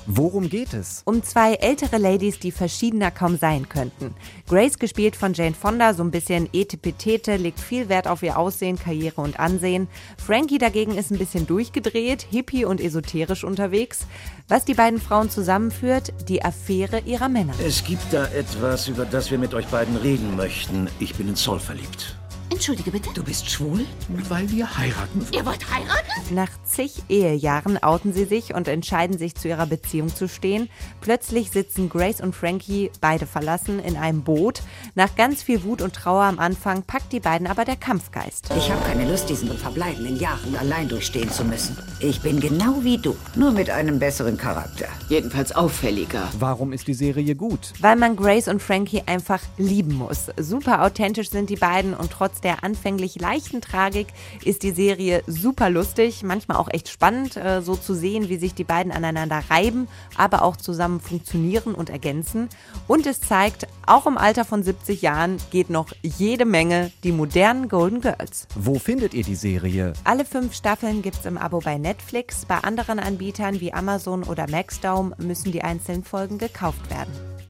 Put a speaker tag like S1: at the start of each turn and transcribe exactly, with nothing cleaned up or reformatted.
S1: Worum geht es?
S2: Um zwei ältere Ladies, die verschiedener kaum sein könnten. Grace, gespielt von Jane Fonda, so ein bisschen etepetete, legt viel Wert auf ihr Aussehen, Karriere und Ansehen. Frankie dagegen ist ein bisschen durchgedreht, hippie und esoterisch unterwegs. Was die beiden Frauen zusammenführt, die Affäre ihrer Männer.
S3: Es gibt da etwas, über das wir mit euch beiden reden möchten. Ich bin in Saul verliebt.
S4: Entschuldige bitte?
S3: Du bist schwul? Weil wir heiraten.
S4: Ihr wollt heiraten?
S2: Nach zig Ehejahren outen sie sich und entscheiden sich, zu ihrer Beziehung zu stehen. Plötzlich sitzen Grace und Frankie, beide verlassen, in einem Boot. Nach ganz viel Wut und Trauer am Anfang packt die beiden aber der Kampfgeist.
S5: Ich habe keine Lust, diesen verbleibenden Jahren allein durchstehen zu müssen. Ich bin genau wie du, nur mit einem besseren Charakter.
S4: Jedenfalls auffälliger.
S1: Warum ist die Serie gut?
S2: Weil man Grace und Frankie einfach lieben muss. Super authentisch sind die beiden und trotz der anfänglich leichten Tragik ist die Serie super lustig, manchmal auch echt spannend, äh, so zu sehen, wie sich die beiden aneinander reiben, aber auch zusammen funktionieren und ergänzen. Und es zeigt, auch im Alter von siebzig Jahren geht noch jede Menge, die modernen Golden Girls.
S1: Wo findet ihr die Serie?
S2: Alle fünf Staffeln gibt's im Abo bei Netflix. Bei anderen Anbietern wie Amazon oder Maxdome müssen die einzelnen Folgen gekauft werden.